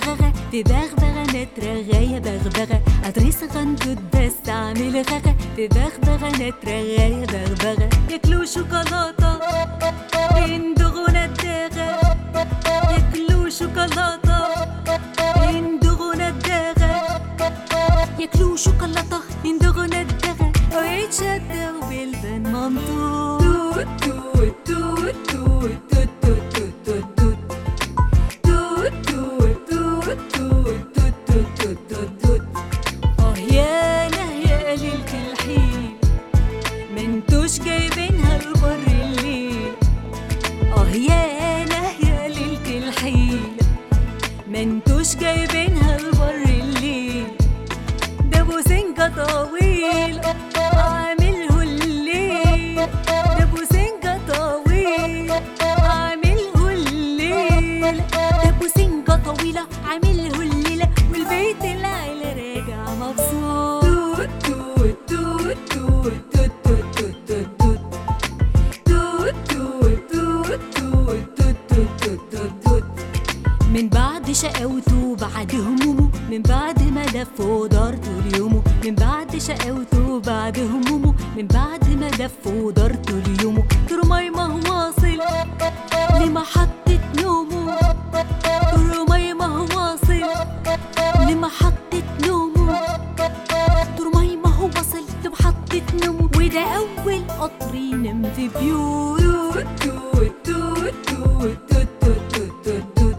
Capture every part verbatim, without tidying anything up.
غغا تبغبغ نترغى يا بغبغة أدريس غندود بس أعمل غغا تبغبغ نترغى يا بغبغة ياكلوا شوكولاتة يندغوا نداغة ياكلوا شوكولاتة يندغوا نداغة ياكلوا شوكولاتة يندغوا نداغة ويتشدوا بالبن ممطوط توت توت توت توت توت توت منتوش جايبينها لبر الليل اه يانا يا ليلة الحيل منتوش جايبينها لبر الليل ده ابو سنجة طويل عامله الليل ده ابو سنجة طويل عامله الليل ده ابو سنجة طويلة عامله الليلة والبيت العيلة راجع مبسوط توت توت توت من بعد شقاوته بعد همومه من بعد ما لف ودار طول يومه من بعد شقاوته بعد همومه من بعد ما لف ودار طول يومه ترميمه واصل لمحطة نومه ترميمه واصل لمحطة نومه ترميمه واصل لمحطة نومه وده أول قطر ينام في بيوت توت توت توت توت توت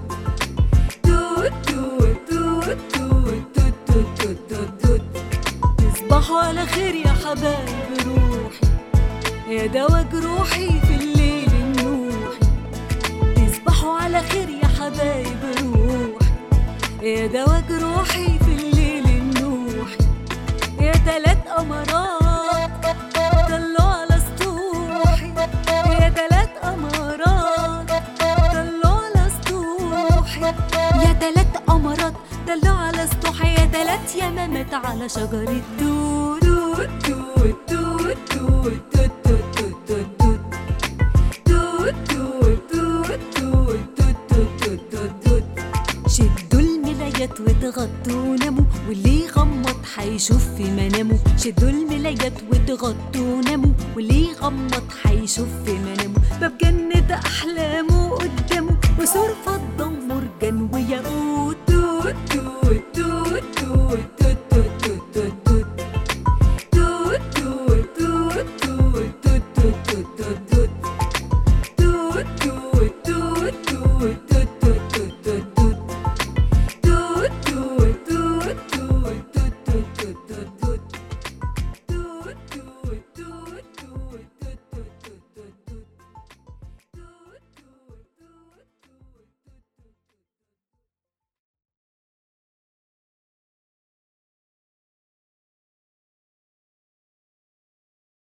تصبحوا على خير يا حبايب روحي يا دوا جروحي في الليل النوحي تصبحوا على خير يا حبايب روحي يا دوا جروحي في الليل النوحي يا تلات قمرات طلعوا على سطوحي يا تلات قمرات طلعوا على سطوحي يا تلات قمرات طلعوا على سطوحي يا تلات يمامات على شجر التوت توت توت توت توت توت توت توت توت توت شدوا الملايات واتغطوا وناموا واللي يغمض حيشوف في منامه شدوا الملايات واتغطوا وناموا واللي يغمض حيشوف في منامه باب جنة أحلامه قدامه وسور فضة ومرجان وياقوت